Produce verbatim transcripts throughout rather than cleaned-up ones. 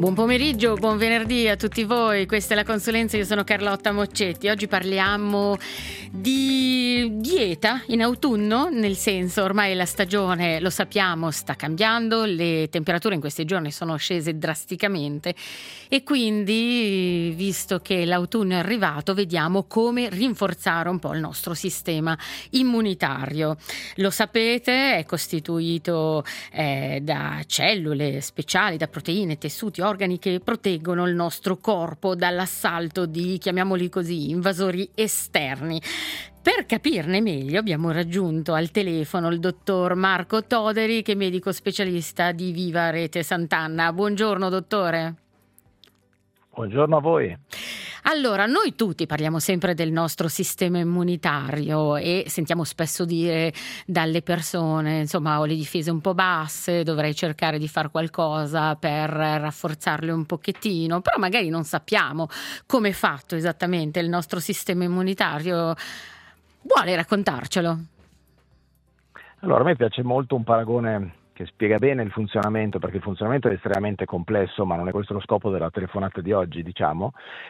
Buon pomeriggio, buon venerdì a tutti voi, questa è la Consulenza, io sono Carlotta Moccetti. Oggi parliamo di dieta in autunno, nel senso ormai la stagione, lo sappiamo, sta cambiando, le temperature in questi giorni sono scese drasticamente e quindi, visto che l'autunno è arrivato, vediamo come rinforzare un po' il nostro sistema immunitario. Lo sapete, è costituito eh, da cellule speciali, da proteine, tessuti, organi che proteggono il nostro corpo dall'assalto di, chiamiamoli così, invasori esterni. Per capirne meglio abbiamo raggiunto al telefono il dottor Marco Toderi, che è medico specialista di Viva Rete Sant'Anna. Buongiorno dottore. Buongiorno a voi. Allora, noi tutti parliamo sempre del nostro sistema immunitario e sentiamo spesso dire dalle persone, insomma, ho le difese un po' basse, dovrei cercare di fare qualcosa per rafforzarle un pochettino, però magari non sappiamo come è fatto esattamente il nostro sistema immunitario. Vuole raccontarcelo? Allora, a me piace molto un paragone che spiega bene il funzionamento, perché il funzionamento è estremamente complesso, ma non è questo lo scopo della telefonata di oggi, diciamo,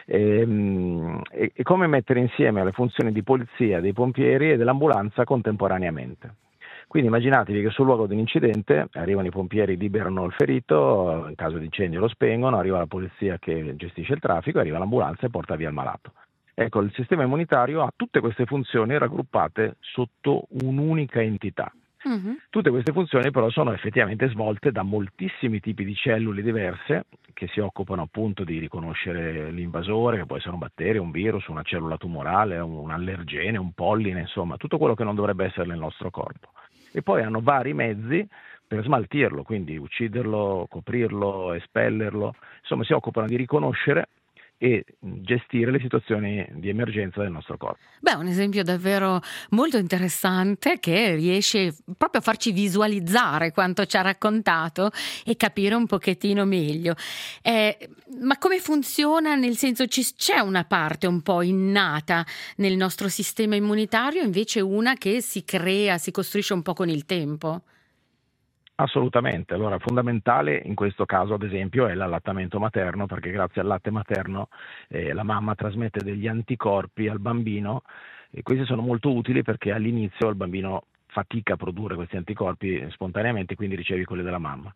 e, e, e come mettere insieme le funzioni di polizia, dei pompieri e dell'ambulanza contemporaneamente. Quindi immaginatevi che sul luogo di un incidente arrivano i pompieri, liberano il ferito, in caso di incendio lo spengono, arriva la polizia che gestisce il traffico, arriva l'ambulanza e porta via il malato. Ecco, il sistema immunitario ha tutte queste funzioni raggruppate sotto un'unica entità. Mm-hmm. Tutte queste funzioni però sono effettivamente svolte da moltissimi tipi di cellule diverse che si occupano appunto di riconoscere l'invasore, che può essere un batterio, un virus, una cellula tumorale, un allergene, un polline, insomma tutto quello che non dovrebbe essere nel nostro corpo. E poi hanno vari mezzi per smaltirlo, quindi ucciderlo, coprirlo, espellerlo, insomma si occupano di riconoscere e gestire le situazioni di emergenza del nostro corpo. Beh, un esempio davvero molto interessante che riesce proprio a farci visualizzare quanto ci ha raccontato e capire un pochettino meglio. Eh, ma come funziona? Nel senso, ci, c'è una parte un po' innata nel nostro sistema immunitario, invece una che si crea, si costruisce un po' con il tempo? Assolutamente, allora fondamentale in questo caso ad esempio è l'allattamento materno, perché grazie al latte materno eh, la mamma trasmette degli anticorpi al bambino e questi sono molto utili perché all'inizio il bambino fatica a produrre questi anticorpi spontaneamente, quindi ricevi quelli della mamma.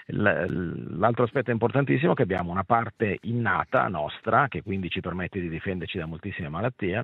L'altro aspetto importantissimo è che abbiamo una parte innata nostra che quindi ci permette di difenderci da moltissime malattie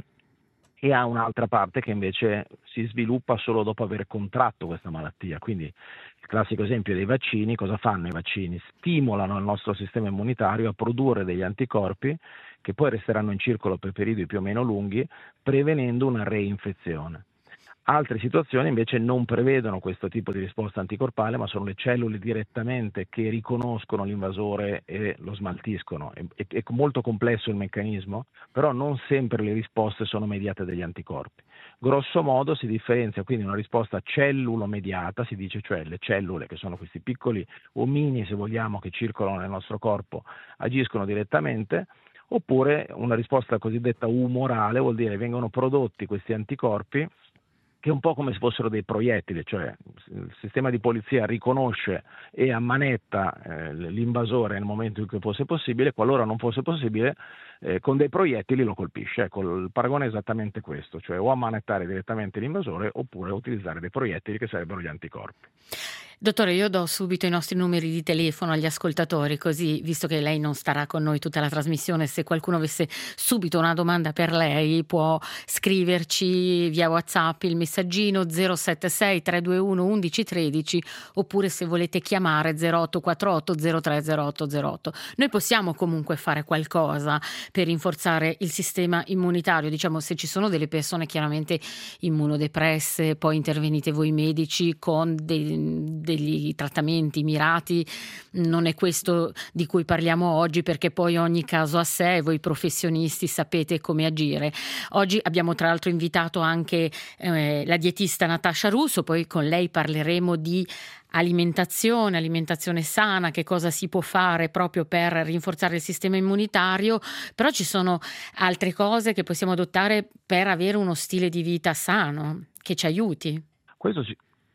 e ha un'altra parte che invece si sviluppa solo dopo aver contratto questa malattia. Quindi il classico esempio dei vaccini, cosa fanno i vaccini? Stimolano il nostro sistema immunitario a produrre degli anticorpi che poi resteranno in circolo per periodi più o meno lunghi, prevenendo una reinfezione. Altre situazioni invece non prevedono questo tipo di risposta anticorpale, ma sono le cellule direttamente che riconoscono l'invasore e lo smaltiscono. È, è, è molto complesso il meccanismo, però non sempre le risposte sono mediate dagli anticorpi. Grosso modo si differenzia quindi una risposta cellulo-mediata, si dice, cioè le cellule, che sono questi piccoli omini, se vogliamo, che circolano nel nostro corpo, agiscono direttamente, oppure una risposta cosiddetta umorale, vuol dire vengono prodotti questi anticorpi che è un po' come se fossero dei proiettili, cioè il sistema di polizia riconosce e ammanetta eh, l'invasore nel momento in cui fosse possibile, qualora non fosse possibile, eh, con dei proiettili lo colpisce. Ecco, il paragone è esattamente questo, cioè o ammanettare direttamente l'invasore oppure utilizzare dei proiettili che sarebbero gli anticorpi. Dottore, io do subito i nostri numeri di telefono agli ascoltatori, così, visto che lei non starà con noi tutta la trasmissione, se qualcuno avesse subito una domanda per lei può scriverci via WhatsApp il messaggino zero sette sei tre due uno uno uno tre zero oppure se volete chiamare zero otto quattro otto zero tre zero otto zero otto. Noi possiamo comunque fare qualcosa per rinforzare il sistema immunitario, diciamo, se ci sono delle persone chiaramente immunodepresse, poi intervenite voi medici con dei degli trattamenti mirati, non è questo di cui parliamo oggi, perché poi ogni caso a sé, voi professionisti sapete come agire. Oggi abbiamo tra l'altro invitato anche eh, la dietista Natascia Russo, poi con lei parleremo di alimentazione, alimentazione sana, che cosa si può fare proprio per rinforzare il sistema immunitario, però ci sono altre cose che possiamo adottare per avere uno stile di vita sano, che ci aiuti. Questo,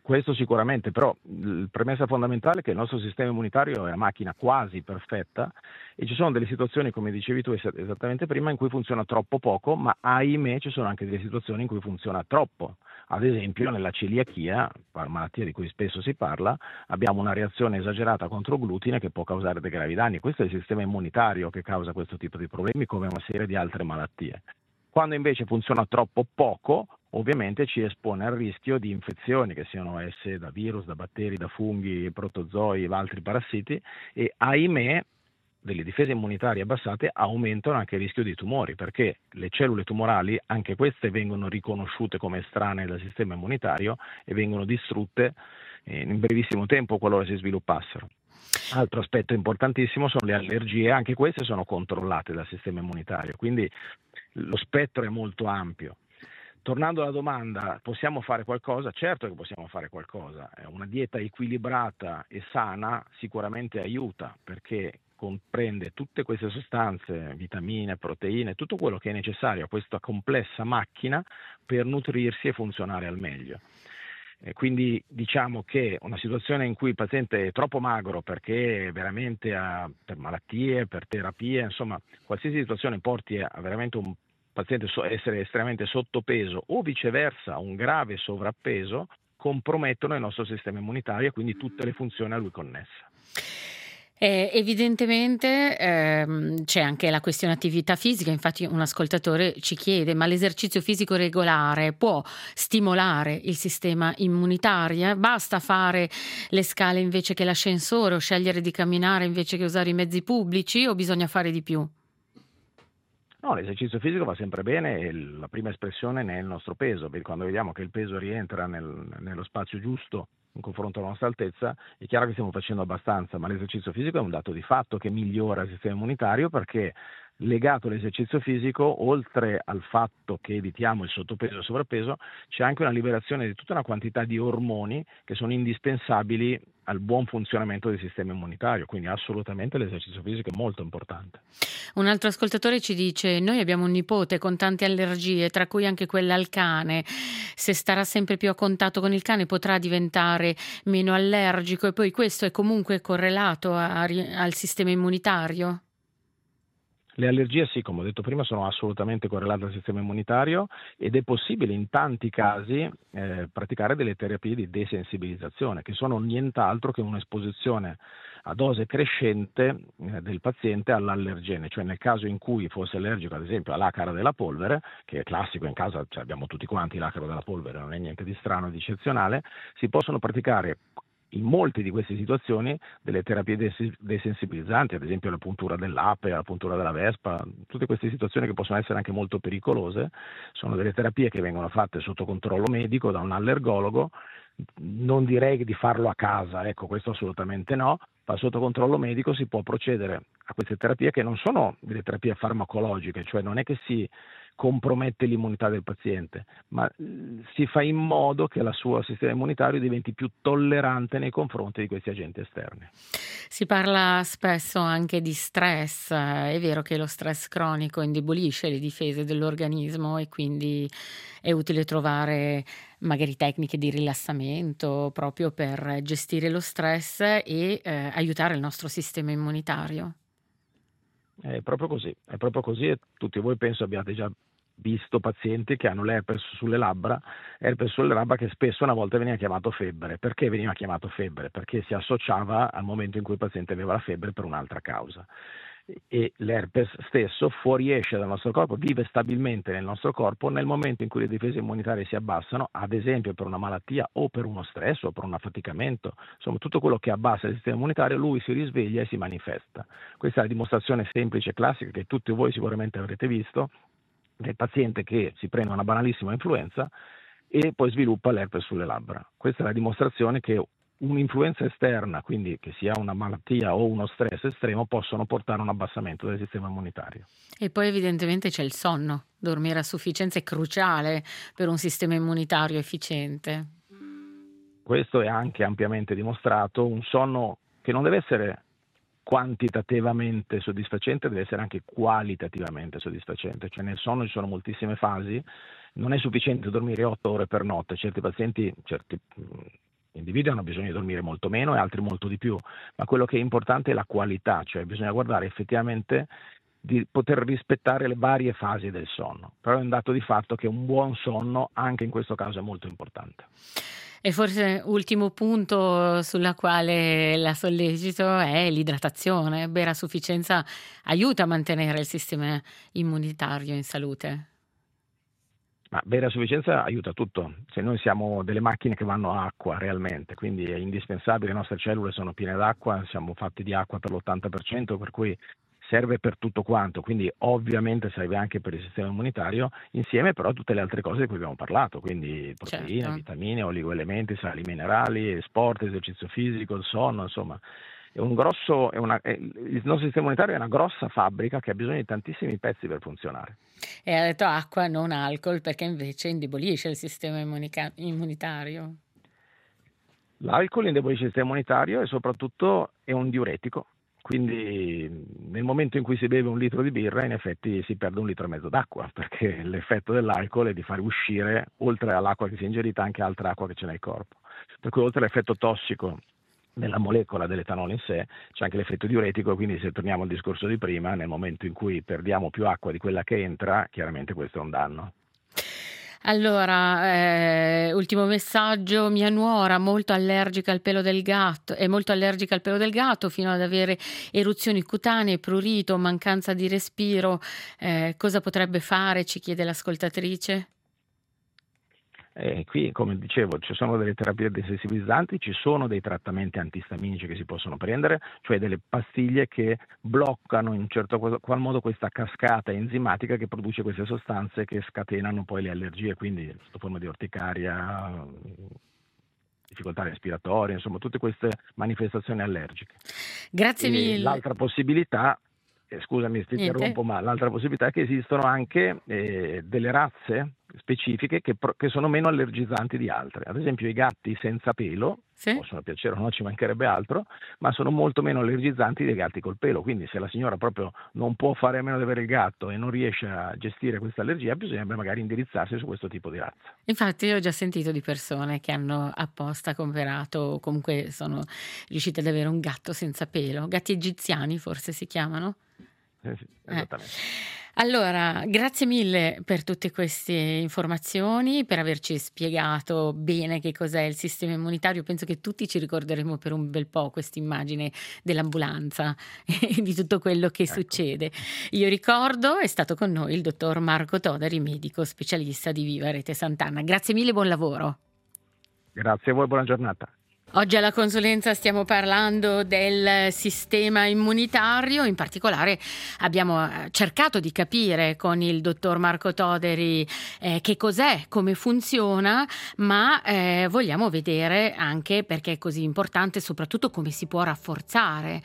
Questo sicuramente, però il premessa fondamentale è che il nostro sistema immunitario è una macchina quasi perfetta e ci sono delle situazioni, come dicevi tu es- esattamente prima, in cui funziona troppo poco, ma ahimè ci sono anche delle situazioni in cui funziona troppo. Ad esempio nella celiachia, malattia di cui spesso si parla, abbiamo una reazione esagerata contro il glutine che può causare dei gravi danni. Questo è il sistema immunitario che causa questo tipo di problemi, come una serie di altre malattie. Quando invece funziona troppo poco, ovviamente ci espone al rischio di infezioni, che siano esse da virus, da batteri, da funghi, protozoi o altri parassiti, e ahimè delle difese immunitarie abbassate aumentano anche il rischio di tumori, perché le cellule tumorali, anche queste vengono riconosciute come estranee dal sistema immunitario e vengono distrutte in brevissimo tempo qualora si sviluppassero. Altro aspetto importantissimo sono le allergie, anche queste sono controllate dal sistema immunitario, quindi lo spettro è molto ampio. Tornando alla domanda, possiamo fare qualcosa? Certo che possiamo fare qualcosa. Una dieta equilibrata e sana sicuramente aiuta, perché comprende tutte queste sostanze, vitamine, proteine, tutto quello che è necessario a questa complessa macchina per nutrirsi e funzionare al meglio. E quindi diciamo che una situazione in cui il paziente è troppo magro perché veramente ha, per malattie, per terapie, insomma, qualsiasi situazione porti a veramente un paziente a essere estremamente sottopeso o viceversa un grave sovrappeso, compromettono il nostro sistema immunitario e quindi tutte le funzioni a lui connesse. Eh, evidentemente ehm, c'è anche la questione attività fisica, infatti un ascoltatore ci chiede: ma l'esercizio fisico regolare può stimolare il sistema immunitario? Basta fare le scale invece che l'ascensore o scegliere di camminare invece che usare i mezzi pubblici, o bisogna fare di più? No, l'esercizio fisico va sempre bene e la prima espressione ne è il nostro peso, perché quando vediamo che il peso rientra nel, nello spazio giusto in confronto alla nostra altezza, è chiaro che stiamo facendo abbastanza, ma l'esercizio fisico è un dato di fatto che migliora il sistema immunitario, perché legato all'esercizio fisico, oltre al fatto che evitiamo il sottopeso e il sovrappeso, c'è anche una liberazione di tutta una quantità di ormoni che sono indispensabili al buon funzionamento del sistema immunitario, quindi assolutamente l'esercizio fisico è molto importante. Un altro ascoltatore ci dice: noi abbiamo un nipote con tante allergie, tra cui anche quella al cane. Se starà sempre più a contatto con il cane potrà diventare meno allergico, e poi questo è comunque correlato a, al sistema immunitario? Le allergie sì, come ho detto prima, sono assolutamente correlate al sistema immunitario ed è possibile in tanti casi eh, praticare delle terapie di desensibilizzazione, che sono nient'altro che un'esposizione a dose crescente eh, del paziente all'allergene, cioè nel caso in cui fosse allergico ad esempio all'acara della polvere, che è classico in casa, cioè abbiamo tutti quanti l'acaro della polvere, non è niente di strano e di eccezionale, si possono praticare in molte di queste situazioni delle terapie desensibilizzanti, ad esempio la puntura dell'ape, la puntura della vespa, tutte queste situazioni che possono essere anche molto pericolose, sono delle terapie che vengono fatte sotto controllo medico da un allergologo. Non direi di farlo a casa, ecco, questo assolutamente no, ma sotto controllo medico si può procedere a queste terapie, che non sono delle terapie farmacologiche, cioè non è che si compromette l'immunità del paziente, ma si fa in modo che il suo sistema immunitario diventi più tollerante nei confronti di questi agenti esterni. Si parla spesso anche di stress, è vero che lo stress cronico indebolisce le difese dell'organismo e quindi è utile trovare magari tecniche di rilassamento proprio per gestire lo stress e eh, aiutare il nostro sistema immunitario. È proprio così, è proprio così e tutti voi penso abbiate già visto pazienti che hanno l'herpes sulle labbra, herpes sulle labbra che spesso una volta veniva chiamato febbre. Perché veniva chiamato febbre? Perché si associava al momento in cui il paziente aveva la febbre per un'altra causa. E l'herpes stesso fuoriesce dal nostro corpo, vive stabilmente nel nostro corpo nel momento in cui le difese immunitarie si abbassano, ad esempio per una malattia o per uno stress o per un affaticamento, insomma tutto quello che abbassa il sistema immunitario, lui si risveglia e si manifesta. Questa è la dimostrazione semplice e classica che tutti voi sicuramente avrete visto del paziente che si prende una banalissima influenza e poi sviluppa l'herpes sulle labbra. Questa è la dimostrazione che un'influenza esterna, quindi che sia una malattia o uno stress estremo, possono portare a un abbassamento del sistema immunitario. E poi evidentemente c'è il sonno. Dormire a sufficienza è cruciale per un sistema immunitario efficiente. Questo è anche ampiamente dimostrato. Un sonno che non deve essere quantitativamente soddisfacente, deve essere anche qualitativamente soddisfacente, cioè nel sonno ci sono moltissime fasi, non è sufficiente dormire otto ore per notte, certi pazienti, certi individui hanno bisogno di dormire molto meno e altri molto di più, ma quello che è importante è la qualità, cioè bisogna guardare effettivamente di poter rispettare le varie fasi del sonno, però è un dato di fatto che un buon sonno anche in questo caso è molto importante. E forse ultimo punto sulla quale la sollecito è l'idratazione. Bere a sufficienza aiuta a mantenere il sistema immunitario in salute. Ma bere a sufficienza aiuta tutto, se noi siamo delle macchine che vanno a acqua realmente, quindi è indispensabile, le nostre cellule sono piene d'acqua, siamo fatti di acqua per l'ottanta per cento, per cui serve per tutto quanto, quindi ovviamente serve anche per il sistema immunitario, insieme però a tutte le altre cose di cui abbiamo parlato, quindi proteine, Certo. vitamine, oligoelementi, sali minerali, sport, esercizio fisico, il sonno, insomma. È un grosso, è una, è, il nostro sistema immunitario è una grossa fabbrica che ha bisogno di tantissimi pezzi per funzionare. E ha detto acqua, non alcol, perché invece indebolisce il sistema immunica- immunitario. L'alcol indebolisce il sistema immunitario e soprattutto è un diuretico, quindi nel momento in cui si beve un litro di birra in effetti si perde un litro e mezzo d'acqua, perché l'effetto dell'alcol è di fare uscire, oltre all'acqua che si è ingerita, anche altra acqua che c'è nel corpo. Per cui oltre all'effetto tossico nella molecola dell'etanolo in sé c'è anche l'effetto diuretico, quindi se torniamo al discorso di prima, nel momento in cui perdiamo più acqua di quella che entra, chiaramente questo è un danno. Allora, eh, ultimo messaggio, mia nuora molto allergica al pelo del gatto, è molto allergica al pelo del gatto fino ad avere eruzioni cutanee, prurito, mancanza di respiro, eh, cosa potrebbe fare? Ci chiede l'ascoltatrice. E qui, come dicevo, ci sono delle terapie desensibilizzanti, ci sono dei trattamenti antistaminici che si possono prendere, cioè delle pastiglie che bloccano in un certo qual modo questa cascata enzimatica che produce queste sostanze che scatenano poi le allergie, quindi sotto forma di orticaria, difficoltà respiratorie, insomma tutte queste manifestazioni allergiche. Grazie E mille. l'altra possibilità, eh, scusami ti Niente. interrompo, ma l'altra possibilità è che esistono anche eh, delle razze specifiche che, pro- che sono meno allergizzanti di altre. Ad esempio i gatti senza pelo, Sì? possono piacere o no, ci mancherebbe altro, ma sono molto meno allergizzanti dei gatti col pelo. Quindi se la signora proprio non può fare a meno di avere il gatto e non riesce a gestire questa allergia, bisognerebbe magari indirizzarsi su questo tipo di razza. Infatti io ho già sentito di persone che hanno apposta comperato o comunque sono riuscite ad avere un gatto senza pelo, gatti egiziani forse si chiamano. Eh sì, esattamente. Eh. Allora, grazie mille per tutte queste informazioni, per averci spiegato bene che cos'è il sistema immunitario. Penso che tutti ci ricorderemo per un bel po' questa immagine dell'ambulanza e di tutto quello che Ecco. succede. Io ricordo, è stato con noi il dottor Marco Todari, medico specialista di Viva Rete Sant'Anna. Grazie mille, buon lavoro. Grazie a voi, buona giornata. Oggi alla consulenza stiamo parlando del sistema immunitario, in particolare abbiamo cercato di capire con il dottor Marco Todari eh, che cos'è, come funziona, ma eh, vogliamo vedere anche perché è così importante, soprattutto come si può rafforzare.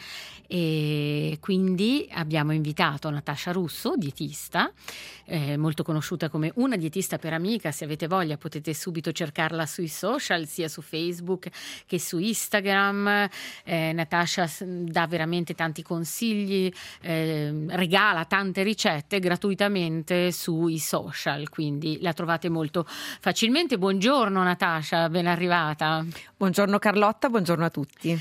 E quindi abbiamo invitato Natascia Russo, dietista, eh, molto conosciuta come una dietista per amica. Se avete voglia potete subito cercarla sui social, sia su Facebook che su Instagram. eh, Natascia dà veramente tanti consigli, eh, regala tante ricette gratuitamente sui social, quindi la trovate molto facilmente. Buongiorno Natascia, ben arrivata. Buongiorno Carlotta, buongiorno a tutti.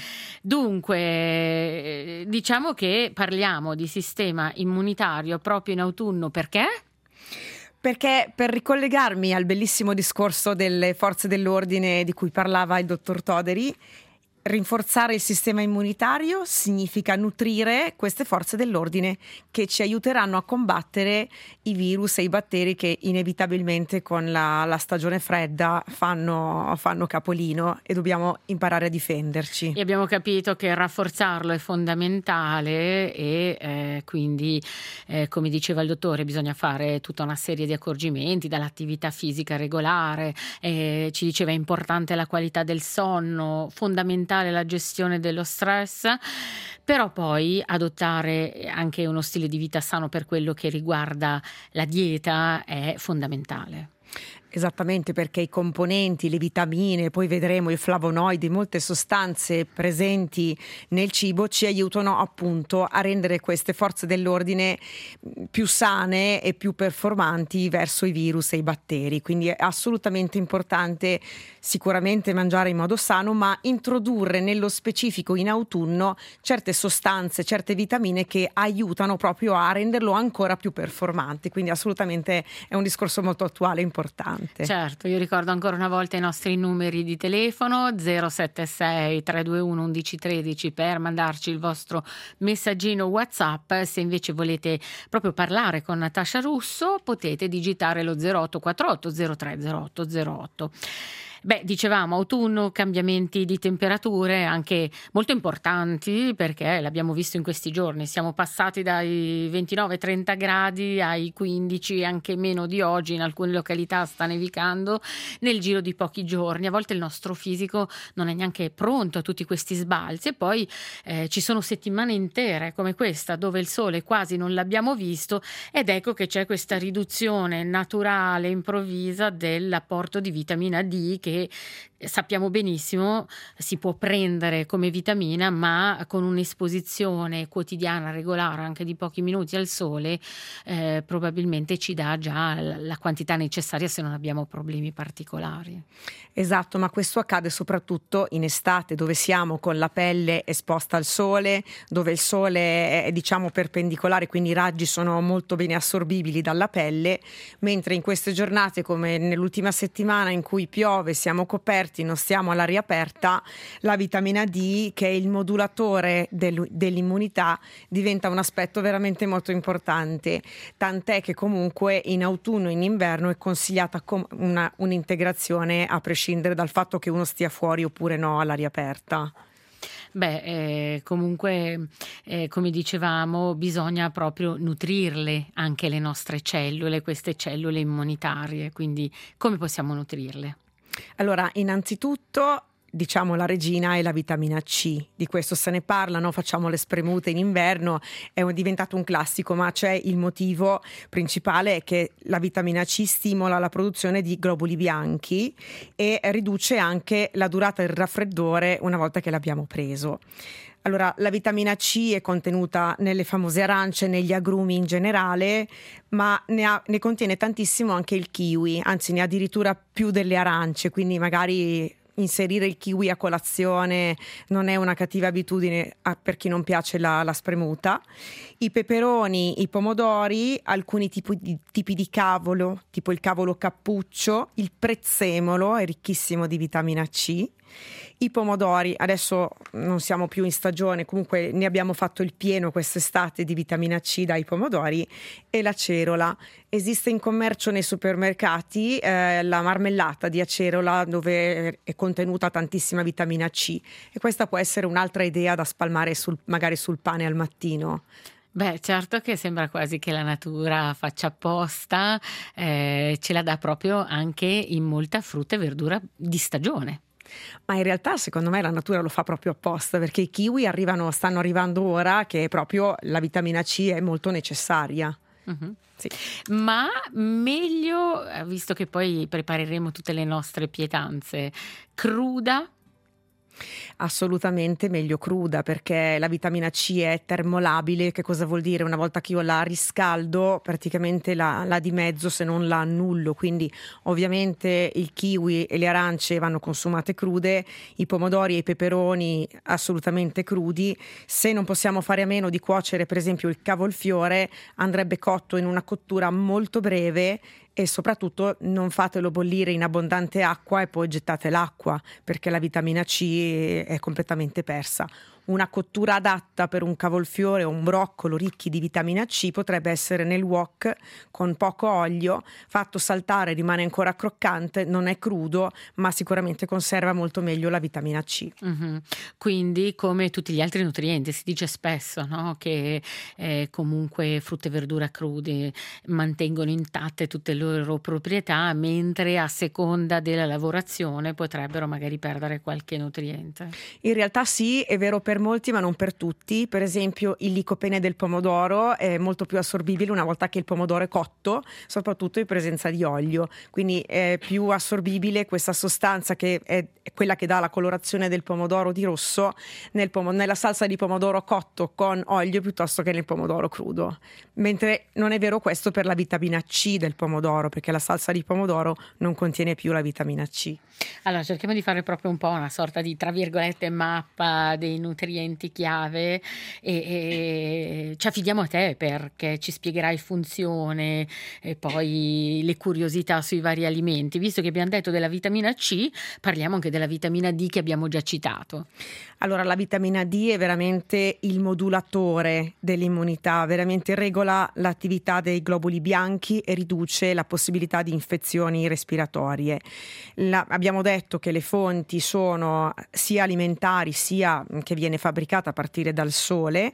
Dunque, diciamo che parliamo di sistema immunitario proprio in autunno, perché? Perché per ricollegarmi al bellissimo discorso delle forze dell'ordine di cui parlava il dottor Todari, rinforzare il sistema immunitario significa nutrire queste forze dell'ordine che ci aiuteranno a combattere i virus e i batteri che inevitabilmente con la, la stagione fredda fanno, fanno capolino e dobbiamo imparare a difenderci. E abbiamo capito che rafforzarlo è fondamentale e eh, quindi, eh, come diceva il dottore, bisogna fare tutta una serie di accorgimenti, dall'attività fisica regolare, eh, ci diceva è importante la qualità del sonno, fondamentale la gestione dello stress, però poi adottare anche uno stile di vita sano per quello che riguarda la dieta è fondamentale. Esattamente, perché i componenti, le vitamine, poi vedremo i flavonoidi, molte sostanze presenti nel cibo ci aiutano appunto a rendere queste forze dell'ordine più sane e più performanti verso i virus e i batteri. Quindi è assolutamente importante sicuramente mangiare in modo sano, ma introdurre nello specifico in autunno certe sostanze, certe vitamine che aiutano proprio a renderlo ancora più performante. Quindi assolutamente è un discorso molto attuale e importante. Certo, io ricordo ancora una volta i nostri numeri di telefono zero sette sei tre due uno uno uno uno tre per mandarci il vostro messaggino WhatsApp. Se invece volete proprio parlare con Natascia Russo potete digitare lo zero otto quattro otto zero tre zero otto zero otto. Beh, dicevamo autunno, cambiamenti di temperature anche molto importanti, perché l'abbiamo visto in questi giorni, siamo passati dai ventinove trenta gradi ai quindici, anche meno di oggi, in alcune località sta nevicando nel giro di pochi giorni. A volte il nostro fisico non è neanche pronto a tutti questi sbalzi, e poi eh, ci sono settimane intere come questa dove il sole quasi non l'abbiamo visto, ed ecco che c'è questa riduzione naturale, improvvisa dell'apporto di vitamina D, che sappiamo benissimo si può prendere come vitamina, ma con un'esposizione quotidiana regolare anche di pochi minuti al sole eh, probabilmente ci dà già la quantità necessaria se non abbiamo problemi particolari. Esatto, ma questo accade soprattutto in estate, dove siamo con la pelle esposta al sole, dove il sole è diciamo perpendicolare, quindi i raggi sono molto bene assorbibili dalla pelle, mentre in queste giornate come nell'ultima settimana in cui piove, siamo coperti, non stiamo all'aria aperta, la vitamina D, che è il modulatore del, dell'immunità, diventa un aspetto veramente molto importante, tant'è che comunque in autunno e in inverno è consigliata com- una, un'integrazione a prescindere dal fatto che uno stia fuori oppure no all'aria aperta. Beh, eh, comunque, eh, come dicevamo, bisogna proprio nutrirle anche le nostre cellule, queste cellule immunitarie, quindi come possiamo nutrirle? Allora, innanzitutto diciamo la regina è la vitamina C, di questo se ne parla, no? Facciamo le spremute in inverno, è diventato un classico, ma c'è il motivo principale, è che la vitamina C stimola la produzione di globuli bianchi e riduce anche la durata del raffreddore una volta che l'abbiamo preso. Allora, la vitamina C è contenuta nelle famose arance, negli agrumi in generale, ma ne, ha, ne contiene tantissimo anche il kiwi, anzi ne ha addirittura più delle arance, quindi magari inserire il kiwi a colazione non è una cattiva abitudine per chi non piace la, la spremuta. I peperoni, i pomodori, alcuni tipi di, tipi di cavolo, tipo il cavolo cappuccio, il prezzemolo è ricchissimo di vitamina C. I pomodori, adesso non siamo più in stagione, comunque ne abbiamo fatto il pieno quest'estate di vitamina C dai pomodori, e la cerola. Esiste in commercio nei supermercati eh, la marmellata di acerola dove è contenuta tantissima vitamina C, e questa può essere un'altra idea da spalmare sul, magari sul pane al mattino. Beh, certo che sembra quasi che la natura faccia apposta, eh, ce la dà proprio anche in molta frutta e verdura di stagione. Ma in realtà secondo me la natura lo fa proprio apposta, perché i kiwi arrivano, stanno arrivando ora che proprio la vitamina C è molto necessaria. Uh-huh. Sì. Ma meglio, visto che poi prepareremo tutte le nostre pietanze, cruda? Assolutamente meglio cruda, perché la vitamina C è termolabile. Che cosa vuol dire? Una volta che io la riscaldo praticamente la, la dimezzo, se non la annullo, quindi ovviamente il kiwi e le arance vanno consumate crude, i pomodori e i peperoni assolutamente crudi. Se non possiamo fare a meno di cuocere per esempio il cavolfiore, andrebbe cotto in una cottura molto breve, e soprattutto non fatelo bollire in abbondante acqua e poi gettate l'acqua, perché la vitamina C è completamente persa. Una cottura adatta per un cavolfiore o un broccolo ricchi di vitamina C potrebbe essere nel wok con poco olio, fatto saltare, rimane ancora croccante, non è crudo, ma sicuramente conserva molto meglio la vitamina C. Mm-hmm. Quindi, come tutti gli altri nutrienti, si dice spesso, no? Che eh, comunque frutta e verdura crudi mantengono intatte tutte le loro proprietà, mentre a seconda della lavorazione potrebbero magari perdere qualche nutriente. In realtà sì, è vero per per molti ma non per tutti. Per esempio il licopene del pomodoro è molto più assorbibile una volta che il pomodoro è cotto, soprattutto in presenza di olio, quindi è più assorbibile questa sostanza che è quella che dà la colorazione del pomodoro di rosso nel pom- nella salsa di pomodoro cotto con olio piuttosto che nel pomodoro crudo, mentre non è vero questo per la vitamina C del pomodoro, perché la salsa di pomodoro non contiene più la vitamina C. Allora cerchiamo di fare proprio un po' una sorta di, tra virgolette, mappa dei nutrienti chiave e, e ci affidiamo a te perché ci spiegherai funzione e poi le curiosità sui vari alimenti. Visto che abbiamo detto della vitamina C, parliamo anche della vitamina D che abbiamo già citato. Allora, la vitamina D è veramente il modulatore dell'immunità, veramente regola l'attività dei globuli bianchi e riduce la possibilità di infezioni respiratorie. La, abbiamo detto che le fonti sono sia alimentari sia che viene fabbricata a partire dal sole.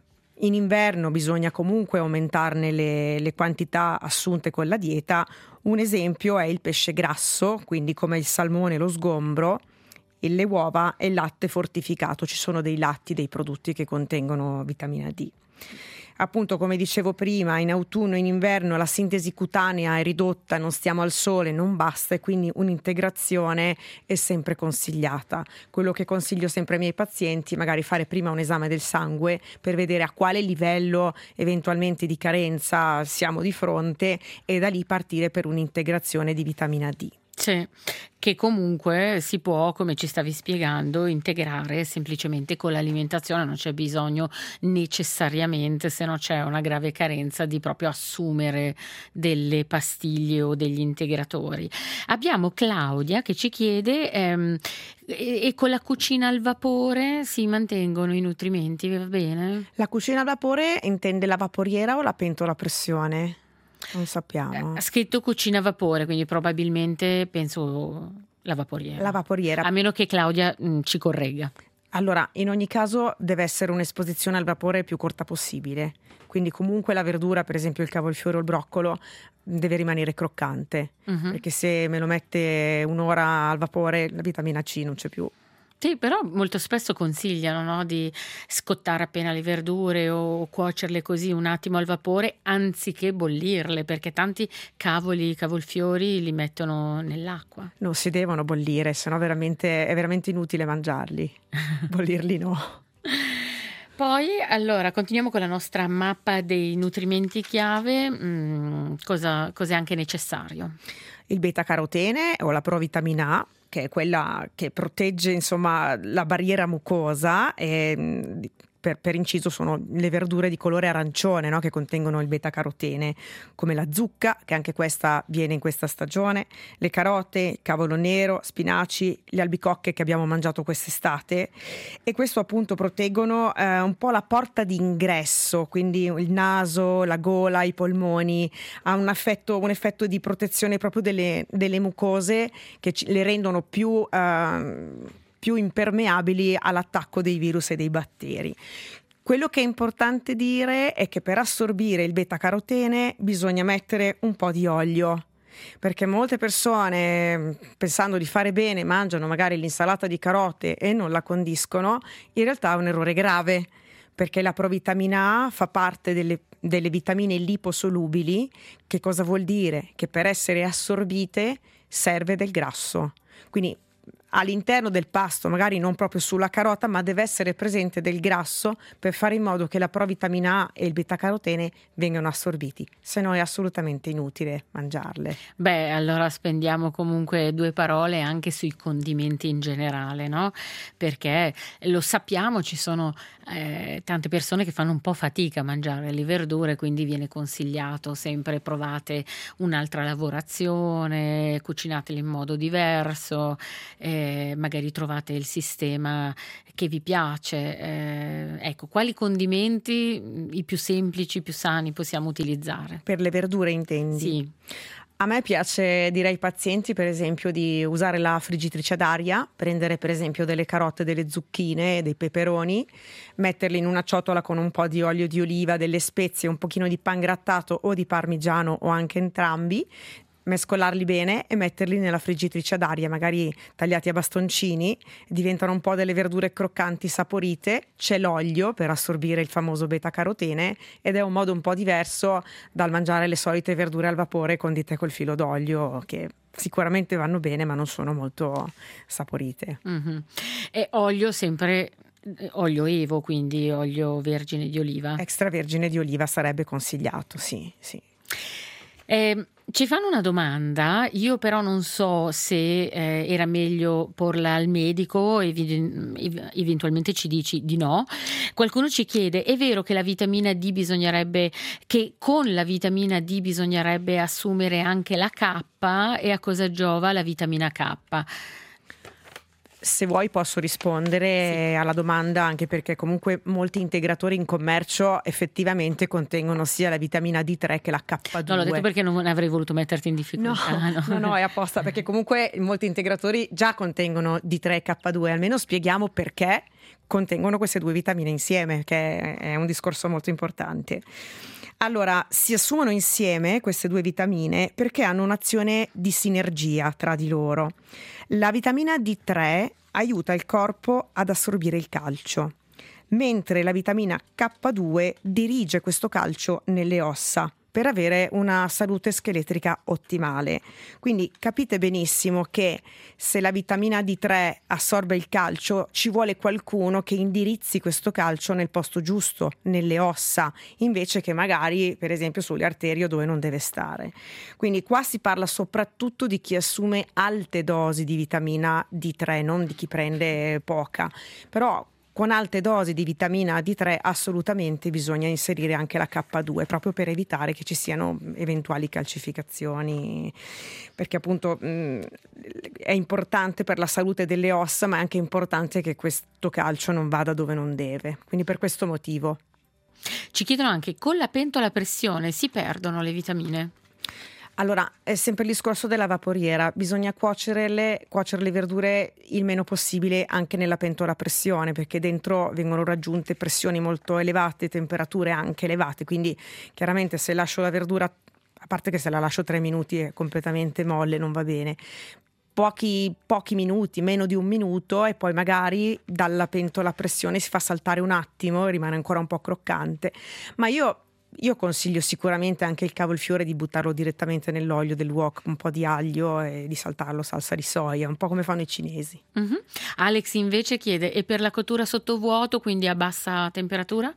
In inverno bisogna comunque aumentarne le, le quantità assunte con la dieta. Un esempio è il pesce grasso, quindi come il salmone, lo sgombro, e le uova e il latte fortificato. Ci sono dei latti, dei prodotti che contengono vitamina D. Appunto, come dicevo prima, in autunno e in inverno la sintesi cutanea è ridotta, non stiamo al sole, non basta, e quindi un'integrazione è sempre consigliata. Quello che consiglio sempre ai miei pazienti, magari fare prima un esame del sangue per vedere a quale livello eventualmente di carenza siamo di fronte e da lì partire per un'integrazione di vitamina D. Sì, che comunque si può, come ci stavi spiegando, integrare semplicemente con l'alimentazione, non c'è bisogno necessariamente, se no c'è una grave carenza, di proprio assumere delle pastiglie o degli integratori. Abbiamo Claudia che ci chiede ehm, e, e con la cucina al vapore si mantengono i nutrimenti, va bene? La cucina al vapore intende la vaporiera o la pentola a pressione? Non sappiamo. Ha scritto cucina a vapore, quindi probabilmente penso la vaporiera. La vaporiera. A meno che Claudia mh, ci corregga. Allora, in ogni caso deve essere un'esposizione al vapore il più corta possibile. Quindi comunque la verdura, per esempio il cavolfiore o il broccolo, deve rimanere croccante. Uh-huh. Perché se me lo mette un'ora al vapore, la vitamina C non c'è più. Sì, però molto spesso consigliano, no, di scottare appena le verdure o cuocerle così un attimo al vapore anziché bollirle, perché tanti cavoli, cavolfiori li mettono nell'acqua. Non si devono bollire, sennò veramente, è veramente inutile mangiarli. Bollirli no. Poi, allora, continuiamo con la nostra mappa dei nutrimenti chiave. Mm, cosa, cos'è anche necessario? Il beta-carotene o la provitamina A, che è quella che protegge insomma la barriera mucosa, e per, per inciso sono le verdure di colore arancione, no? Che contengono il beta-carotene, come la zucca, che anche questa viene in questa stagione, le carote, cavolo nero, spinaci, le albicocche che abbiamo mangiato quest'estate, e questo appunto proteggono eh, un po' la porta d'ingresso, quindi il naso, la gola, i polmoni, ha un effetto, un effetto di protezione proprio delle, delle mucose che ci, le rendono più eh, più impermeabili all'attacco dei virus e dei batteri. Quello che è importante dire è che per assorbire il beta-carotene bisogna mettere un po' di olio, perché molte persone, pensando di fare bene, mangiano magari l'insalata di carote e non la condiscono. In realtà è un errore grave, perché la provitamina A fa parte delle, delle vitamine liposolubili. Che cosa vuol dire? Che per essere assorbite serve del grasso. Quindi all'interno del pasto, magari non proprio sulla carota, ma deve essere presente del grasso per fare in modo che la provitamina A e il beta-carotene vengano assorbiti, se no è assolutamente inutile mangiarle. Beh, allora spendiamo comunque due parole anche sui condimenti in generale, no? Perché lo sappiamo, ci sono eh, tante persone che fanno un po' fatica a mangiare le verdure, quindi viene consigliato sempre provate un'altra lavorazione, cucinatele in modo diverso, eh, magari trovate il sistema che vi piace. Eh, ecco, quali condimenti i più semplici, più sani possiamo utilizzare? Per le verdure intendi? Sì. A me piace dire ai pazienti, per esempio, di usare la friggitrice ad aria, prendere per esempio delle carote, delle zucchine, dei peperoni, metterli in una ciotola con un po' di olio di oliva, delle spezie, un pochino di pangrattato o di parmigiano o anche entrambi, mescolarli bene e metterli nella friggitrice ad aria, magari tagliati a bastoncini, diventano un po' delle verdure croccanti saporite. C'è l'olio per assorbire il famoso beta-carotene ed è un modo un po' diverso dal mangiare le solite verdure al vapore condite col filo d'olio, che sicuramente vanno bene ma non sono molto saporite. Mm-hmm. E olio sempre, olio Evo, quindi olio vergine di oliva? Extravergine di oliva sarebbe consigliato, sì, sì. Eh, ci fanno una domanda, io però non so se eh, era meglio porla al medico, ev- eventualmente ci dici di no. Qualcuno ci chiede: è vero che la vitamina D bisognerebbe, che con la vitamina D bisognerebbe assumere anche la K, e a cosa giova la vitamina K? Se vuoi posso rispondere, sì, alla domanda, anche perché comunque molti integratori in commercio effettivamente contengono sia la vitamina D tre che la K due. No, l'ho detto perché non avrei voluto metterti in difficoltà. No, no, no, no, è apposta, perché comunque molti integratori già contengono D tre e K due, almeno spieghiamo perché contengono queste due vitamine insieme, che è un discorso molto importante. Allora, si assumono insieme queste due vitamine perché hanno un'azione di sinergia tra di loro. La vitamina D tre aiuta il corpo ad assorbire il calcio, mentre la vitamina K due dirige questo calcio nelle ossa per avere una salute scheletrica ottimale. Quindi capite benissimo che se la vitamina D tre assorbe il calcio, ci vuole qualcuno che indirizzi questo calcio nel posto giusto, nelle ossa, invece che magari per esempio sulle arterie dove non deve stare. Quindi qua si parla soprattutto di chi assume alte dosi di vitamina D tre, non di chi prende poca. Però con alte dosi di vitamina D tre assolutamente bisogna inserire anche la K due, proprio per evitare che ci siano eventuali calcificazioni, perché appunto mh, è importante per la salute delle ossa, ma è anche importante che questo calcio non vada dove non deve, quindi per questo motivo. Ci chiedono anche: con la pentola a pressione si perdono le vitamine? Allora, è sempre il discorso della vaporiera, bisogna cuocere le, cuocere le verdure il meno possibile anche nella pentola a pressione, perché dentro vengono raggiunte pressioni molto elevate, temperature anche elevate, quindi chiaramente se lascio la verdura, a parte che se la lascio tre minuti è completamente molle, non va bene, pochi, pochi minuti, meno di un minuto, e poi magari dalla pentola a pressione si fa saltare un attimo, rimane ancora un po' croccante, ma io... Io consiglio sicuramente anche il cavolfiore di buttarlo direttamente nell'olio del wok, un po' di aglio e di saltarlo salsa di soia, un po' come fanno i cinesi. Mm-hmm. Alex invece chiede: e per la cottura sottovuoto, quindi a bassa temperatura?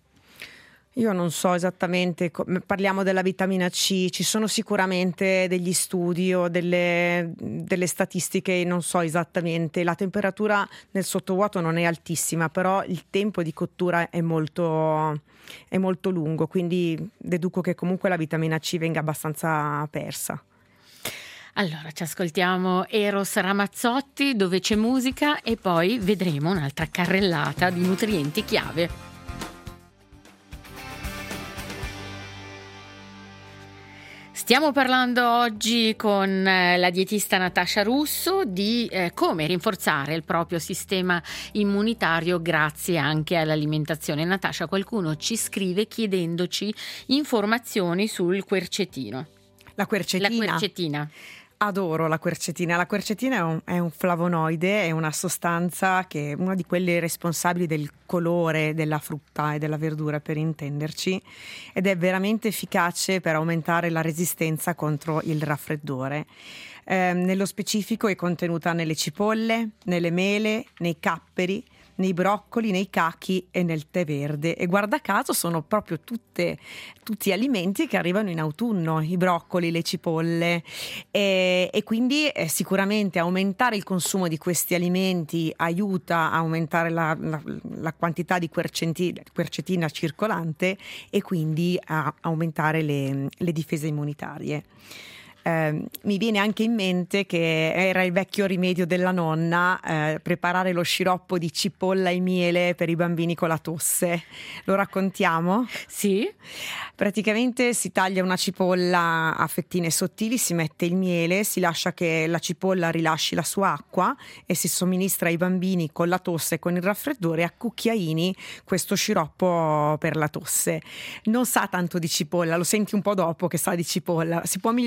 Io non so esattamente, parliamo della vitamina C, ci sono sicuramente degli studi o delle, delle statistiche, non so esattamente, la temperatura nel sottovuoto non è altissima, però il tempo di cottura è molto, è molto lungo, quindi deduco che comunque la vitamina C venga abbastanza persa. Allora ci ascoltiamo Eros Ramazzotti, Dove c'è musica, e poi vedremo un'altra carrellata di nutrienti chiave. Stiamo parlando oggi con la dietista Natascia Russo di eh, come rinforzare il proprio sistema immunitario grazie anche all'alimentazione. Natascia, qualcuno ci scrive chiedendoci informazioni sul quercetino. La quercetina? La quercetina. Adoro la quercetina. La quercetina è un, è un flavonoide, è una sostanza che è una di quelle responsabili del colore della frutta e della verdura, per intenderci, ed è veramente efficace per aumentare la resistenza contro il raffreddore. Eh, nello specifico è contenuta nelle cipolle, nelle mele, nei capperi, nei broccoli, nei cachi e nel tè verde, e guarda caso sono proprio tutte, tutti alimenti che arrivano in autunno, i broccoli, le cipolle, e, e quindi eh, sicuramente aumentare il consumo di questi alimenti aiuta a aumentare la, la, la quantità di quercetina, quercetina circolante, e quindi a aumentare le, le difese immunitarie. Eh, mi viene anche in mente che era il vecchio rimedio della nonna, eh, preparare lo sciroppo di cipolla e miele per i bambini con la tosse. Lo raccontiamo? Sì. Praticamente si taglia una cipolla a fettine sottili, si mette il miele, si lascia che la cipolla rilasci la sua acqua e si somministra ai bambini con la tosse e con il raffreddore a cucchiaini questo sciroppo per la tosse. Non sa tanto di cipolla, lo senti un po' dopo che sa di cipolla. Si può migliorare un po' il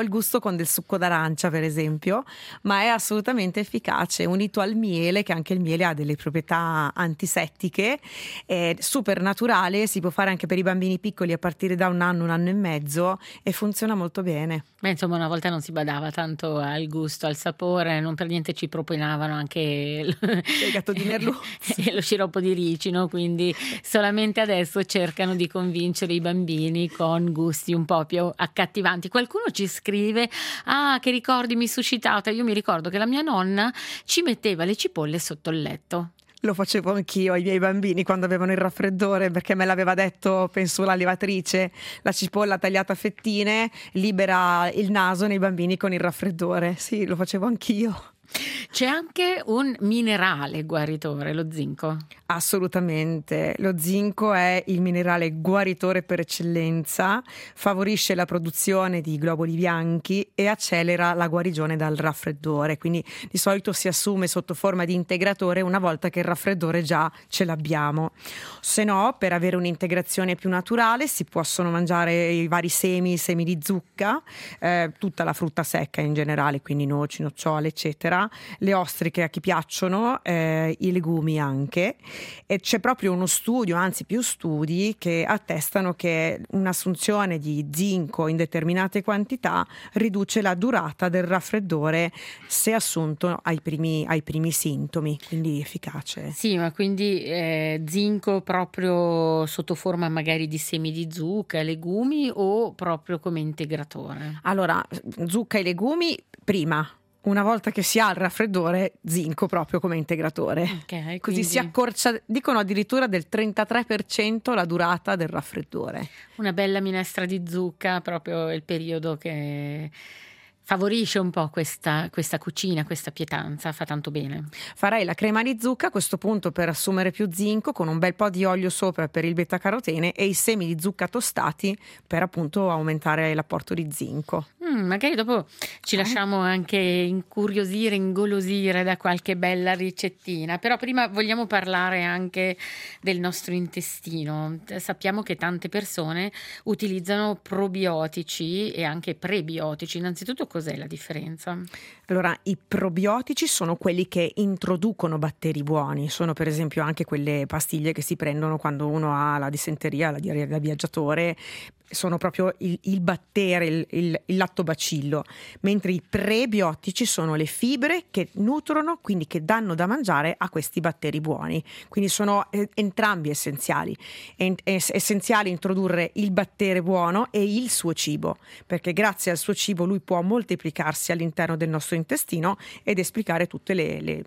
il gusto con del succo d'arancia, per esempio, ma è assolutamente efficace, unito al miele, che anche il miele ha delle proprietà antisettiche, è super naturale, si può fare anche per i bambini piccoli a partire da un anno, un anno e mezzo, e funziona molto bene. Beh, insomma, una volta non si badava tanto al gusto, al sapore, non per niente ci proponevano anche il gatto di merluzzo e lo sciroppo di ricino, quindi solamente adesso cercano di convincere i bambini con gusti un po' più accattivanti. Qualcuno ci scrive: ah, che ricordi mi suscitate. Io mi ricordo che la mia nonna ci metteva le cipolle sotto il letto. Lo facevo anch'io ai miei bambini quando avevano il raffreddore, perché me l'aveva detto, penso, la levatrice, la cipolla tagliata a fettine libera il naso nei bambini con il raffreddore. Sì, lo facevo anch'io. C'è anche un minerale guaritore, lo zinco. Assolutamente, lo zinco è il minerale guaritore per eccellenza, favorisce la produzione di globuli bianchi e accelera la guarigione dal raffreddore, quindi di solito si assume sotto forma di integratore una volta che il raffreddore già ce l'abbiamo. Se no, per avere un'integrazione più naturale si possono mangiare i vari semi, semi di zucca, eh, tutta la frutta secca in generale, quindi noci, nocciole, eccetera, le ostriche a chi piacciono, eh, i legumi anche. E c'è proprio uno studio, anzi più studi, che attestano che un'assunzione di zinco in determinate quantità riduce la durata del raffreddore se assunto ai primi, ai primi sintomi, quindi efficace. Sì, ma quindi eh, zinco proprio sotto forma magari di semi di zucca, legumi, o proprio come integratore? Allora, zucca e legumi prima. Una volta che si ha il raffreddore, zinco proprio come integratore. Okay, Così quindi si accorcia, dicono addirittura del trentatré per cento la durata del raffreddore. una bella minestra di zucca, proprio il periodo che favorisce un po' questa, questa cucina, questa pietanza, fa tanto bene. Farei la crema di zucca a questo punto per assumere più zinco, con un bel po' di olio sopra per il beta-carotene e i semi di zucca tostati per appunto aumentare l'apporto di zinco. Mm, magari dopo ci lasciamo anche incuriosire, ingolosire da qualche bella ricettina, però prima vogliamo parlare anche del nostro intestino. Sappiamo che tante persone utilizzano probiotici e anche prebiotici. Innanzitutto, cos'è la differenza? Allora, i probiotici sono quelli che introducono batteri buoni, sono per esempio anche quelle pastiglie che si prendono quando uno ha la dissenteria, la diarrea da viaggiatore, sono proprio il, il battere, il, il, il lattobacillo, mentre i prebiotici sono le fibre che nutrono, quindi che danno da mangiare a questi batteri buoni, quindi sono eh, entrambi essenziali. È, è essenziale introdurre il battere buono e il suo cibo, perché grazie al suo cibo lui può moltiplicarsi all'interno del nostro intestino ed esplicare tutte le, le,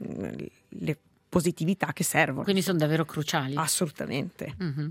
le positività che servono. Quindi sono davvero cruciali. Assolutamente. Mm-hmm.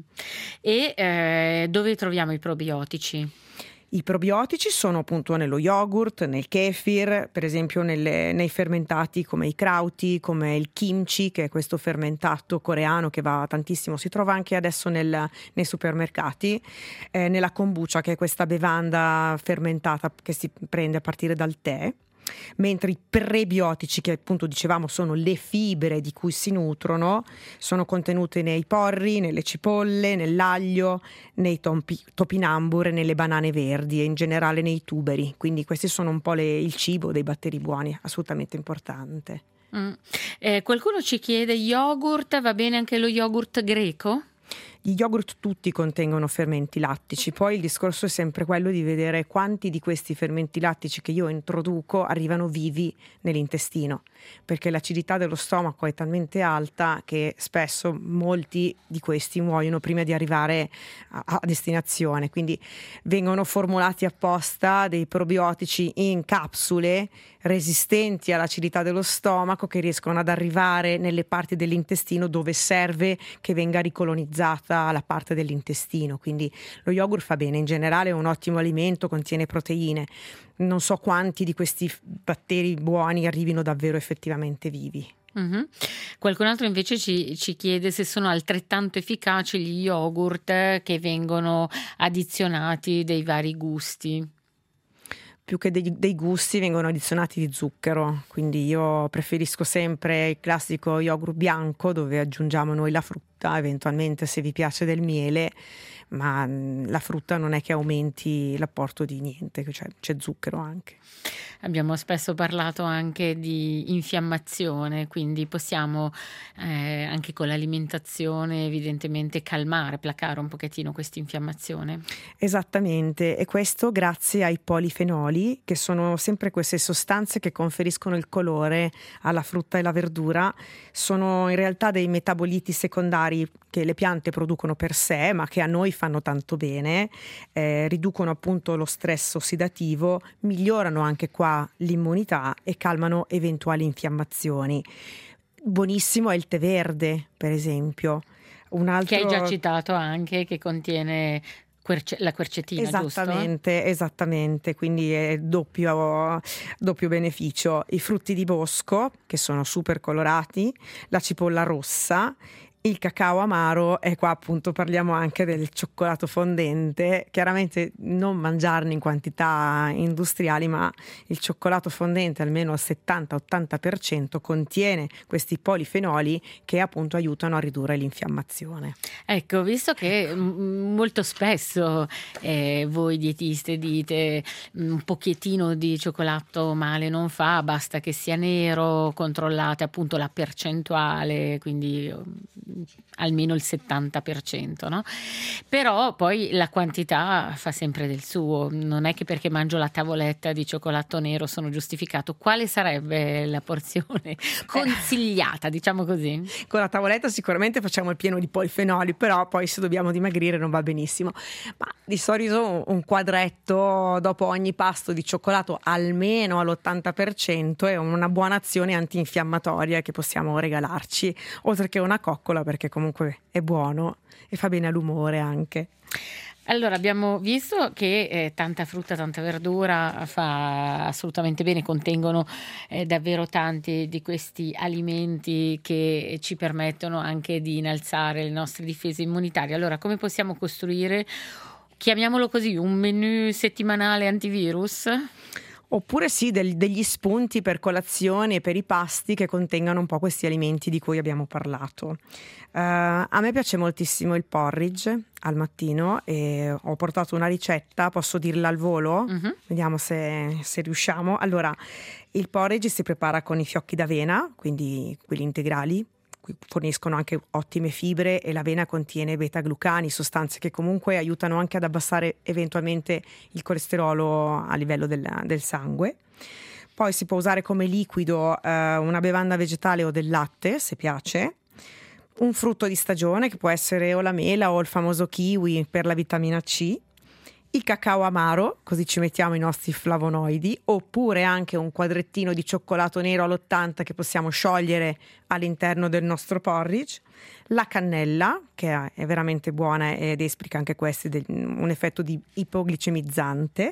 E eh, dove troviamo i probiotici? I probiotici sono appunto nello yogurt, nel kefir, per esempio nelle, nei fermentati come i krauti, come il kimchi, che è questo fermentato coreano che va tantissimo, si trova anche adesso nel, nei supermercati, eh, nella kombucha, che è questa bevanda fermentata che si prende a partire dal tè. Mentre i prebiotici, che appunto dicevamo sono le fibre di cui si nutrono, sono contenute nei porri, nelle cipolle, nell'aglio, nei tompi, topinambur, nelle banane verdi e in generale nei tuberi. Quindi questi sono un po' le, il cibo dei batteri buoni, assolutamente importante. Mm. Eh, qualcuno ci chiede: yogurt, va bene anche lo yogurt greco? Gli yogurt tutti contengono fermenti lattici, poi il discorso è sempre quello di vedere quanti di questi fermenti lattici che io introduco arrivano vivi nell'intestino, perché l'acidità dello stomaco è talmente alta che spesso molti di questi muoiono prima di arrivare a, a destinazione, quindi vengono formulati apposta dei probiotici in capsule resistenti all'acidità dello stomaco che riescono ad arrivare nelle parti dell'intestino dove serve che venga ricolonizzata la parte dell'intestino. Quindi lo yogurt fa bene, in generale è un ottimo alimento, contiene proteine. Non so quanti di questi batteri buoni arrivino davvero effettivamente vivi. Mm-hmm. Qualcun altro invece ci, ci chiede se sono altrettanto efficaci gli yogurt che vengono addizionati dei vari gusti. Più che dei, dei gusti vengono addizionati di zucchero, quindi io preferisco sempre il classico yogurt bianco dove aggiungiamo noi la frutta frutta, eventualmente se vi piace del miele, ma la frutta non è che aumenti l'apporto di niente, cioè c'è zucchero anche. Abbiamo spesso parlato anche di infiammazione, quindi possiamo eh, anche con l'alimentazione evidentemente calmare, placare un pochettino questa infiammazione. Esattamente, e questo grazie ai polifenoli, che sono sempre queste sostanze che conferiscono il colore alla frutta e alla verdura. Sono in realtà dei metaboliti secondari che le piante producono per sé, ma che a noi fanno tanto bene, eh, riducono appunto lo stress ossidativo, migliorano anche qua l'immunità e calmano eventuali infiammazioni. Buonissimo è il tè verde, per esempio. Un altro... Che hai già citato anche, che contiene querce- la quercetina, esattamente, giusto? Esattamente, quindi è doppio, doppio beneficio. I frutti di bosco, che sono super colorati, la cipolla rossa, il cacao amaro, e qua appunto parliamo anche del cioccolato fondente. Chiaramente non mangiarne in quantità industriali, ma il cioccolato fondente almeno al settanta ottanta per cento contiene questi polifenoli che appunto aiutano a ridurre l'infiammazione. Ecco, visto che m- molto spesso eh, voi dietiste dite un pochettino di cioccolato male non fa, basta che sia nero, controllate appunto la percentuale, quindi almeno il settanta per cento, no? Però poi la quantità fa sempre del suo, non è che perché mangio la tavoletta di cioccolato nero sono giustificato. Quale sarebbe la porzione consigliata, diciamo così? Con la tavoletta sicuramente facciamo il pieno di polifenoli, però poi se dobbiamo dimagrire non va benissimo, ma di solito un quadretto dopo ogni pasto di cioccolato almeno all'ottanta per cento è una buona azione antinfiammatoria che possiamo regalarci, oltre che una coccola, perché comunque è buono e fa bene all'umore anche. Allora, abbiamo visto che eh, tanta frutta, tanta verdura fa assolutamente bene, contengono eh, davvero tanti di questi alimenti che ci permettono anche di innalzare le nostre difese immunitarie. Allora, come possiamo costruire, chiamiamolo così, un menù settimanale antivirus? Oppure sì, del, degli spunti per colazione e per i pasti che contengano un po' questi alimenti di cui abbiamo parlato. Uh, a me piace moltissimo il porridge al mattino e ho portato una ricetta, posso dirla al volo? Uh-huh. Vediamo se, se riusciamo. Allora, il porridge si prepara con i fiocchi d'avena, quindi quelli integrali, forniscono anche ottime fibre, e l'avena contiene beta-glucani, sostanze che comunque aiutano anche ad abbassare eventualmente il colesterolo a livello del, del sangue. Poi si può usare come liquido eh, una bevanda vegetale o del latte, se piace, un frutto di stagione che può essere o la mela o il famoso kiwi per la vitamina C, il cacao amaro, così ci mettiamo i nostri flavonoidi, oppure anche un quadrettino di cioccolato nero all'ottanta che possiamo sciogliere all'interno del nostro porridge, la cannella, che è veramente buona ed esplica anche questo un effetto di ipoglicemizzante,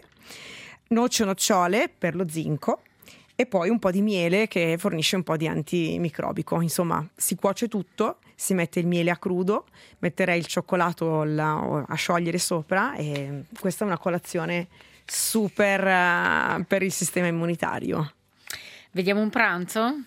noci o nocciole per lo zinco, e poi un po' di miele che fornisce un po' di antimicrobico. Insomma, si cuoce tutto, si mette il miele a crudo, metterei il cioccolato a sciogliere sopra, e questa è una colazione super uh, per il sistema immunitario. Vediamo un pranzo?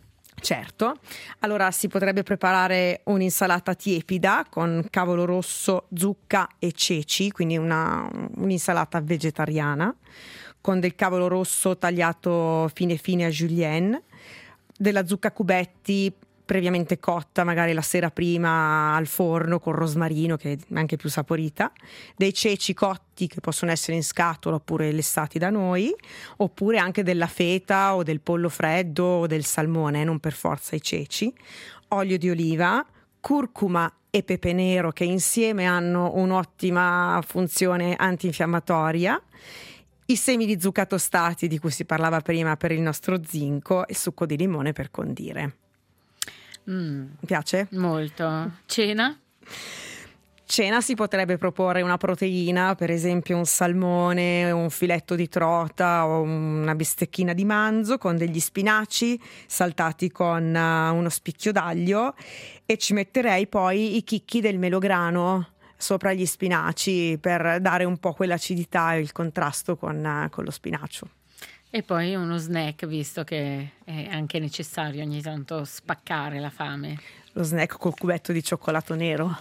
Certo, allora si potrebbe preparare un'insalata tiepida con cavolo rosso, zucca e ceci, quindi una, un'insalata vegetariana, con del cavolo rosso tagliato fine fine a julienne, della zucca a cubetti previamente cotta magari la sera prima al forno con rosmarino, che è anche più saporita, dei ceci cotti che possono essere in scatola oppure lessati da noi, oppure anche della feta o del pollo freddo o del salmone, non per forza i ceci, olio di oliva, curcuma e pepe nero che insieme hanno un'ottima funzione antinfiammatoria, i semi di zucca tostati di cui si parlava prima per il nostro zinco, e succo di limone per condire. Mm, Mi piace? Molto. Cena? Cena si potrebbe proporre una proteina, per esempio un salmone, un filetto di trota o una bistecchina di manzo con degli spinaci saltati con uh, uno spicchio d'aglio, e ci metterei poi i chicchi del melograno sopra gli spinaci per dare un po' quell'acidità e il contrasto con, uh, con lo spinacio. E poi uno snack, visto che è anche necessario ogni tanto spaccare la fame. Lo snack col cubetto di cioccolato nero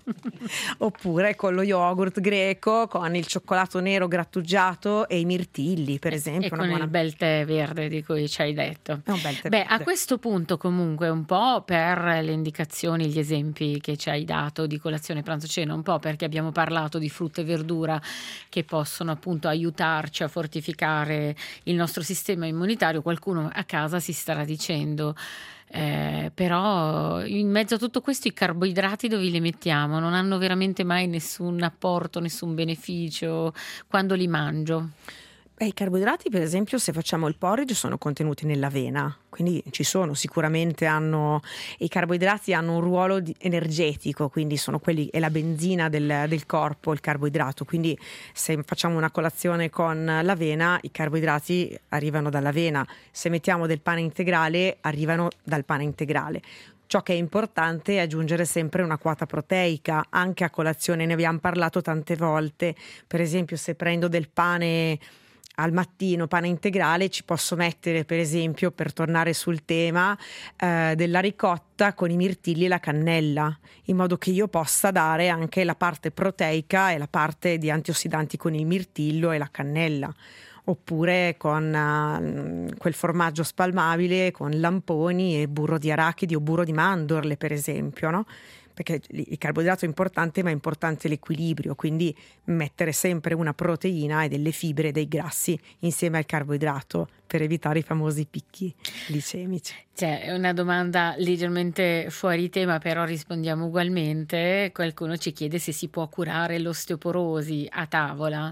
oppure con lo yogurt greco con il cioccolato nero grattugiato e i mirtilli, per esempio, e una con buona... il bel tè verde di cui ci hai detto. un bel tè Beh, verde. a questo punto comunque un po' per le indicazioni, gli esempi che ci hai dato di colazione, pranzo, cena, un po' perché abbiamo parlato di frutta e verdura che possono appunto aiutarci a fortificare il nostro sistema immunitario, qualcuno a casa si starà dicendo Eh, però in mezzo a tutto questo i carboidrati dove li mettiamo? Non hanno veramente mai nessun apporto, nessun beneficio quando li mangio. Beh, i carboidrati, per esempio, se facciamo il porridge, sono contenuti nell'avena, quindi ci sono, sicuramente hanno, i carboidrati hanno un ruolo di- energetico, quindi sono quelli, è la benzina del, del corpo, il carboidrato, quindi se facciamo una colazione con l'avena, i carboidrati arrivano dall'avena, se mettiamo del pane integrale, arrivano dal pane integrale. Ciò che è importante è aggiungere sempre una quota proteica, anche a colazione, ne abbiamo parlato tante volte, per esempio se prendo del pane al mattino, pane integrale, ci posso mettere, per esempio, per tornare sul tema, eh, della ricotta con i mirtilli e la cannella, in modo che io possa dare anche la parte proteica e la parte di antiossidanti con il mirtillo e la cannella. Oppure con uh, quel formaggio spalmabile con lamponi e burro di arachidi o burro di mandorle, per esempio, no? Perché il carboidrato è importante, ma è importante l'equilibrio, quindi mettere sempre una proteina e delle fibre e dei grassi insieme al carboidrato per evitare i famosi picchi glicemici. Cioè, è una domanda leggermente fuori tema, però rispondiamo ugualmente. Qualcuno ci chiede se si può curare l'osteoporosi a tavola.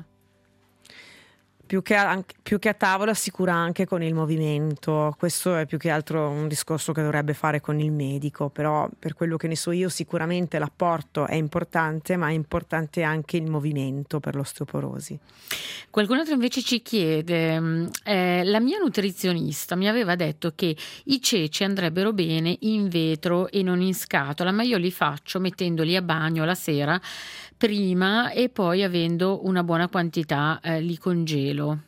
Più che, a, più che a tavola si cura anche con il movimento, questo è più che altro un discorso che dovrebbe fare con il medico, però per quello che ne so io sicuramente l'apporto è importante, ma è importante anche il movimento per l'osteoporosi. Qualcun altro invece ci chiede, eh, la mia nutrizionista mi aveva detto che i ceci andrebbero bene in vetro e non in scatola, ma io li faccio mettendoli a bagno la sera prima e poi avendo una buona quantità eh, li congelo.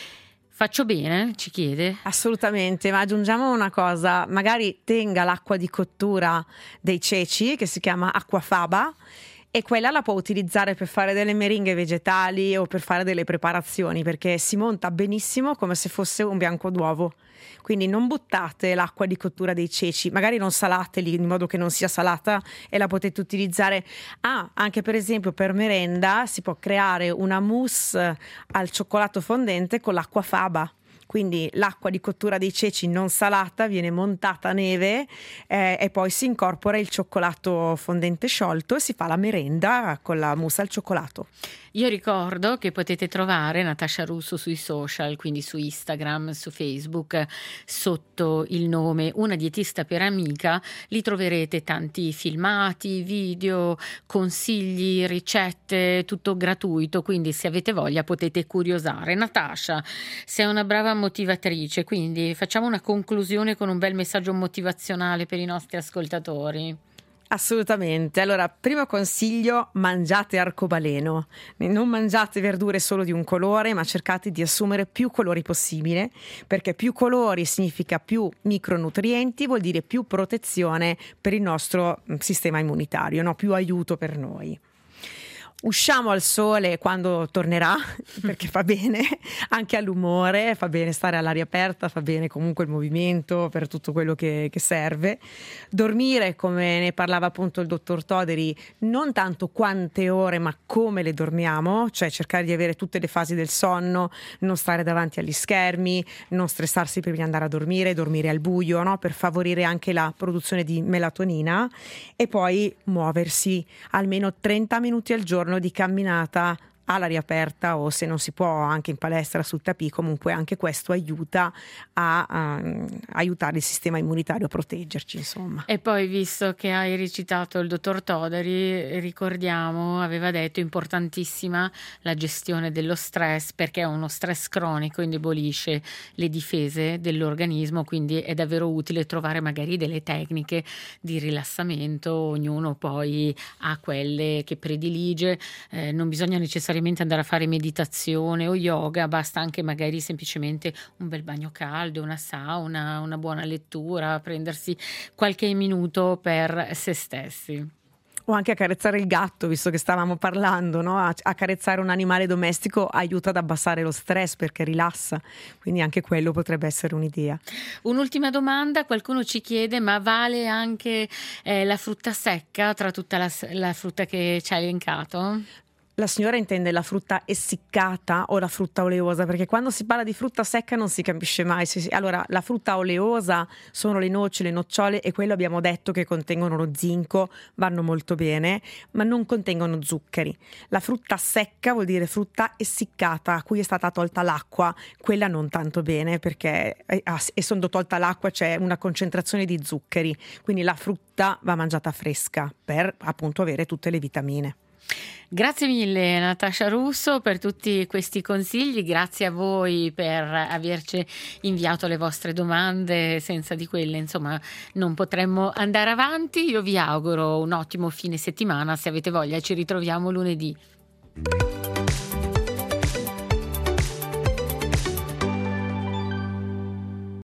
Faccio bene? Ci chiede. Assolutamente, ma aggiungiamo una cosa, magari tenga l'acqua di cottura dei ceci che si chiama acquafaba e quella la può utilizzare per fare delle meringhe vegetali o per fare delle preparazioni, perché si monta benissimo come se fosse un bianco d'uovo. Quindi non buttate l'acqua di cottura dei ceci, magari non salateli in modo che non sia salata e la potete utilizzare. Ah, anche per esempio per merenda si può creare una mousse al cioccolato fondente con l'acqua faba. Quindi l'acqua di cottura dei ceci non salata viene montata a neve eh, e poi si incorpora il cioccolato fondente sciolto e si fa la merenda con la mousse al cioccolato. Io ricordo che potete trovare Natascia Russo sui social, quindi su Instagram, su Facebook, sotto il nome Una dietista per amica. Lì troverete tanti filmati, video, consigli, ricette, tutto gratuito, quindi se avete voglia potete curiosare. Natascia, sei una brava motivatrice, quindi facciamo una conclusione con un bel messaggio motivazionale per i nostri ascoltatori. Assolutamente. Allora, primo consiglio, mangiate arcobaleno. Non mangiate verdure solo di un colore, ma cercate di assumere più colori possibile, perché più colori significa più micronutrienti, vuol dire più protezione per il nostro sistema immunitario, no? Più aiuto per noi. Usciamo al sole quando tornerà, perché fa bene anche all'umore, fa bene stare all'aria aperta, fa bene comunque il movimento per tutto quello che, che serve. Dormire, come ne parlava appunto il dottor Toderi, non tanto quante ore, ma come le dormiamo, cioè cercare di avere tutte le fasi del sonno, non stare davanti agli schermi, non stressarsi prima di andare a dormire, dormire al buio, no? Per favorire anche la produzione di melatonina, e poi muoversi almeno trenta minuti al giorno di camminata all'aria aperta, o se non si può anche in palestra sul tapis. Comunque anche questo aiuta a, a aiutare il sistema immunitario a proteggerci, insomma. E poi, visto che hai recitato il dottor Toderi, ricordiamo, aveva detto, importantissima la gestione dello stress, perché uno stress cronico indebolisce le difese dell'organismo, quindi è davvero utile trovare magari delle tecniche di rilassamento. Ognuno poi ha quelle che predilige, eh, non bisogna necessariamente necessariamente andare a fare meditazione o yoga, basta anche magari semplicemente un bel bagno caldo, una sauna, una buona lettura, prendersi qualche minuto per se stessi. O anche accarezzare il gatto, visto che stavamo parlando, no? Accarezzare un animale domestico aiuta ad abbassare lo stress perché rilassa, quindi anche quello potrebbe essere un'idea. Un'ultima domanda, qualcuno ci chiede, ma vale anche eh, la frutta secca tra tutta la, la frutta che ci hai elencato? La signora intende la frutta essiccata o la frutta oleosa? Perché quando si parla di frutta secca non si capisce mai. Allora, la frutta oleosa sono le noci, le nocciole, e quello abbiamo detto che contengono lo zinco, vanno molto bene, ma non contengono zuccheri. La frutta secca vuol dire frutta essiccata, a cui è stata tolta l'acqua, quella non tanto bene, perché essendo tolta l'acqua c'è una concentrazione di zuccheri, quindi la frutta va mangiata fresca per appunto avere tutte le vitamine. Grazie mille Natascia Russo per tutti questi consigli, grazie a voi per averci inviato le vostre domande, senza di quelle insomma non potremmo andare avanti. Io vi auguro un ottimo fine settimana, se avete voglia ci ritroviamo lunedì.